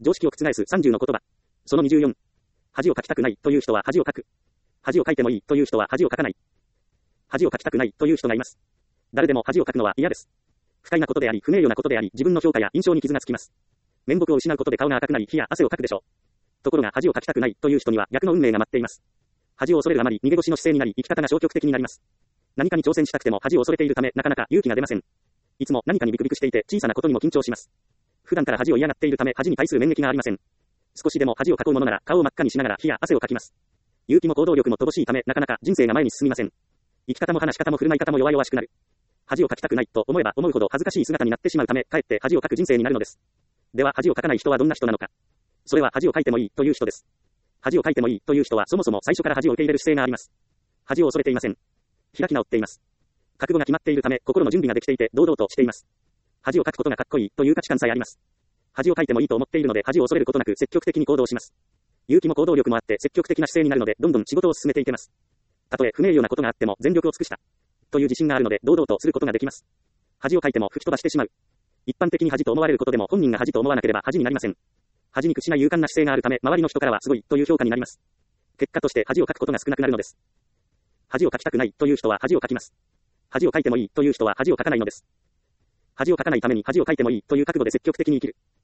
常識を覆す30の言葉。その24。恥をかきたくないという人は恥をかく。恥をかいてもいいという人は恥をかかない。恥をかきたくないという人がいます。誰でも恥をかくのは嫌です。不快なことであり、不名誉なことであり、自分の評価や印象に傷がつきます。面目を失うことで顔が赤くなり、火や汗をかくでしょう。ところが恥をかきたくないという人には逆の運命が待っています。恥を恐れるあまり逃げ腰の姿勢になり、生き方が消極的になります。何かに挑戦したくても恥を恐れているため、なかなか勇気が出ません。いつも何かにビクビクしていて、小さなことにも緊張します。普段から恥を嫌がっているため、恥に対する免疫がありません。少しでも恥をかこうものなら、顔を真っ赤にしながら火や汗をかきます。勇気も行動力も乏しいため、なかなか人生が前に進みません。生き方も話し方も振る舞い方も弱々しくなる。恥をかきたくないと思えば思うほど恥ずかしい姿になってしまうため、かえって恥をかく人生になるのです。では恥をかかない人はどんな人なのか。それは恥をかいてもいいという人です。恥をかいてもいいという人はそもそも最初から恥を受け入れる姿勢があります。恥を恐れていません。開き直っています。覚悟が決まっているため、心の準備ができていて堂々としています。恥をかくことがかっこいいという価値観さえあります。恥をかいてもいいと思っているので、恥を恐れることなく積極的に行動します。勇気も行動力もあって積極的な姿勢になるので、どんどん仕事を進めていけます。たとえ不名誉なことがあっても全力を尽くしたという自信があるので、堂々とすることができます。恥をかいても吹き飛ばしてしまう。一般的に恥と思われることでも本人が恥と思わなければ恥になりません。恥に屈しない勇敢な姿勢があるため、周りの人からはすごいという評価になります。結果として恥をかくことが少なくなるのです。恥をかきたくないという人は恥をかきます。恥をかいてもいいという人は恥をかかないのです。恥をかかないために恥をかいてもいいという覚悟で積極的に生きる。